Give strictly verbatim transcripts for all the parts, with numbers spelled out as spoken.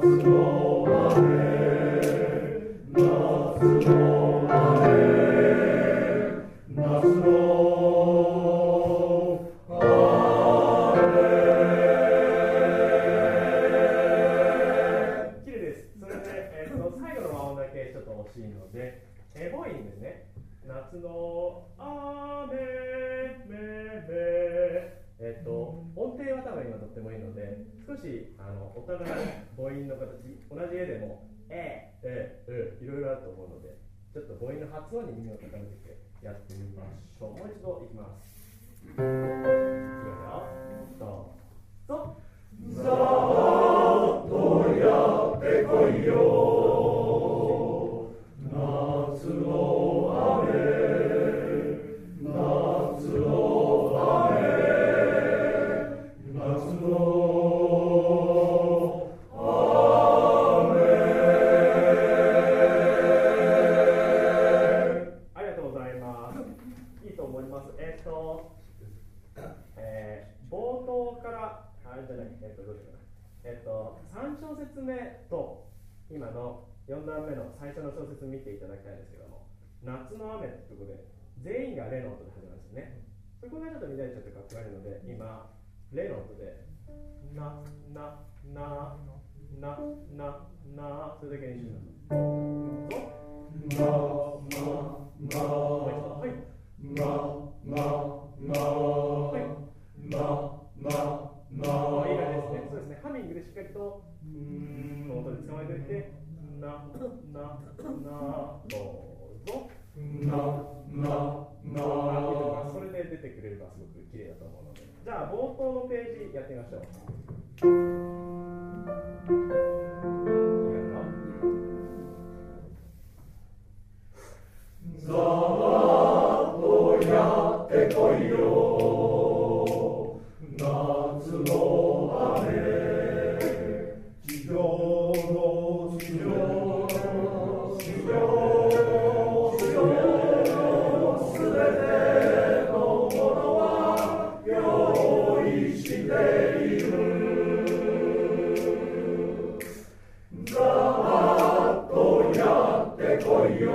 発音に耳を傾けてやってみましょう。もう一度いきます。いくよ。どうぞ。ざーっとやってこいよ。夏の雨、夏の雨、夏のさん小節目と今のよん段目の最初の小節見ていただきたいんですけども、夏の雨ってところで全員がレの音で始まるんですね。そこがちょっと乱れちゃってかっこ悪いので、今レの音でななななななそれだけにします。なななはいなななはいななないい感じですね。そうですね。ハミングでしっかりとうーんの音で捕まえておいて、なななどうぞなななそれで出てくれればすごく綺麗だと思うので、じゃあ冒頭のページやってみましょう。ざーっとやってこいよ。夏の雨、地上の地上地上地上すべてのものは用意している。ざーっとやってこいよ。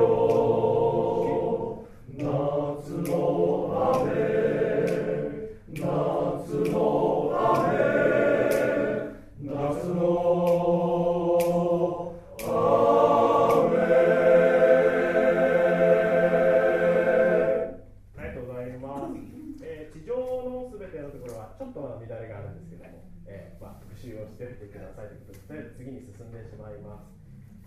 夏の雨、夏の雨、夏の雨。ありがとうございます。えー、地上のすべてのところはちょっとまだ乱れがあるんですけども、えーまあ、復習をしておいてくださいということで、次に進んでしまいます。